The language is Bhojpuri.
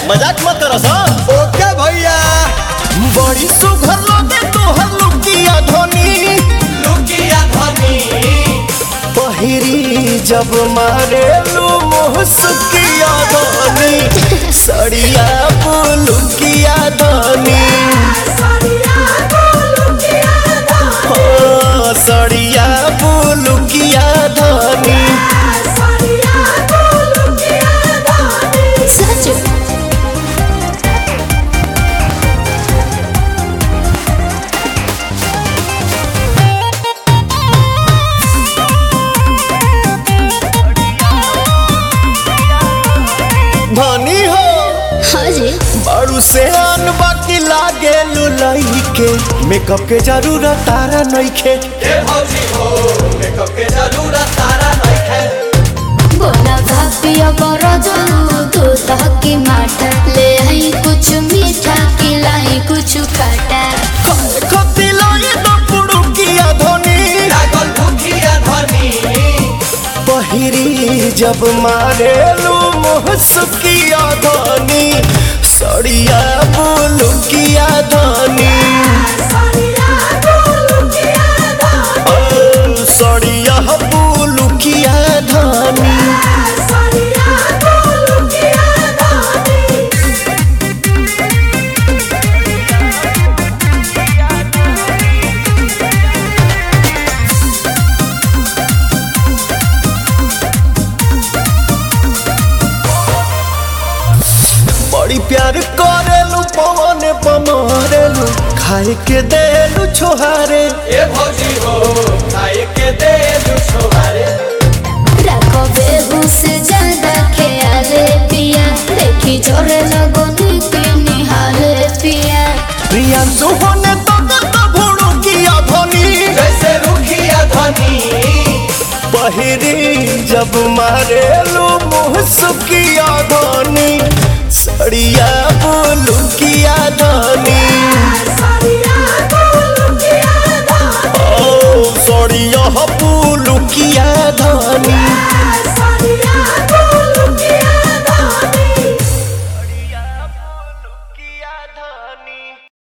मजाक मत करस। ओके भैया। बड़ी सुघर लगे तोहर लुकिया धनी, लुकिया धनी पहिरी जब मारे लू मुहसुकिया धनी, सड़िया लुकिया धनी, सड़िया लुकिया धनी। धनी हो हाँ जी। बारू से आन बाकी लागे लुलाई के, मेकअप के जरूरत तारा नइखे। ए भौजी हो मेकअप के जरूरत तारा नइखे। बोला भापिया बड़ा जानू तू तहकी माटा, ले आई कुछ मीठा खिलाई कुछ काटा। खती लाई तो पुड़ुकिया धनी, लागल भूखिया धनी, पहिरी जब मारे लू मुहसुकिया धनी, सड़िया लुकिया धनी, सड़िया लुकिया धनी। बड़ी प्यार करेलू पवन पमरेलू, खाए के देलू छोहारे। ए भौजी हो खाए के दे दू छोहारे। रखो बेबूस ज्यादा ख्याले पिया, देखी जोरे लगो निके निहाले पिया। प्रियांशु होने तो भुड़ुकिया धनी, जैसे रुखिया धनी, पहिरी जब मारेलू मुहसुकिया धनी, सड़िया लुकिया धनी, सड़िया लुकिया